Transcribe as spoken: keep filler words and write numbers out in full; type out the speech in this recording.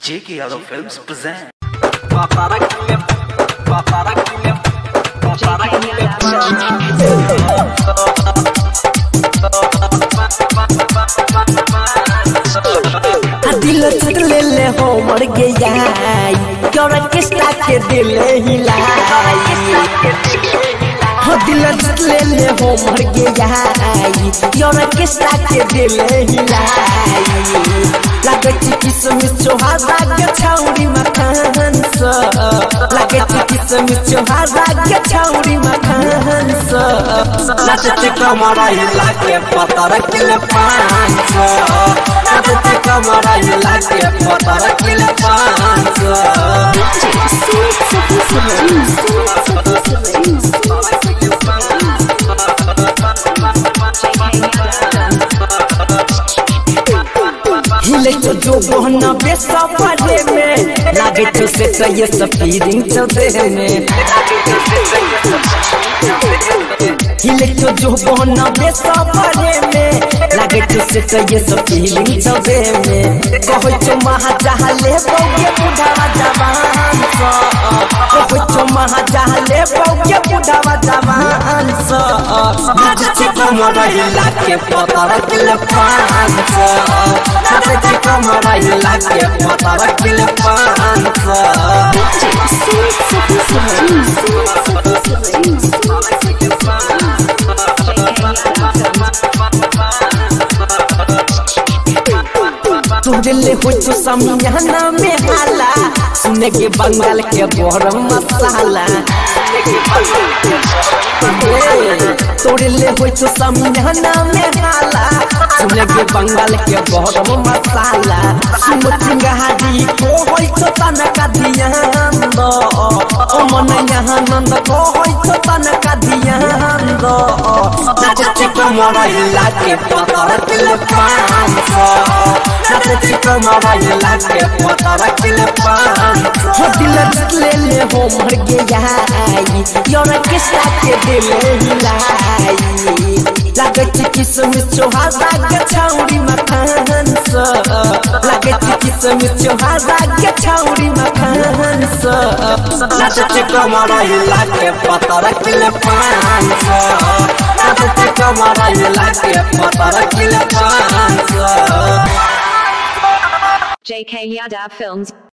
J K Yadav Films present. दिल छट ले ले हो मर गया क्यों किस्ता के दिल हिलाई हो दिल छट ले ले हो मर गया क्यों किस्ता के दिल हिलाई लगे किसमिस चोहारा के छौरी मखान स लगे किसमिस चोहारा के छौरी मखान स नाचते कमरा हिला के पता रखले पांच सौ नाचते कमरा हिला के पता रखले पांच हिले तो जो बहना बेसा पड़े में लागे तो से तो ये स्पीडिंग चलते में हिले तो जो बहना बेसा पड़े में लागे तो से तो ये स्पीडिंग चलते में कहो तो महाजाले बोगे बुढ़ावा जवान सा कहो तो महाजाले बोगे बुढ़ावा जवान सा नाचते कमरा हिला के पता रखले पांच सौ नाचते कमरा हिला के पता रखले पांच सौ तुझे हो तो समियाना में हाला सुने के बंगाल के गरम मसाला तोड़े ले हो तो समियाना में हाला सुने के बंगाल के गरम मसाला सुमत गहादी को होई तो तनका ध्यान दो ओ मन यहाँ नंद को होई तो तनका ध्यान दो नाचते कमरा हिला के पता रखले पांच सौ नाचते कमरा हिला के पता रखले पांच सौ दिल ले ले हो मर गया योर किस्ता के दिल हिलाई लगे किसमिस चोहारा के छौरी मखान स लगे किसमिस चोहारा के छौरी मखान स नाचते कमरा हिला के पता रखले पांच सौ नाचते कमरा हिला के पता रखले पांच सौ J K Yadav Films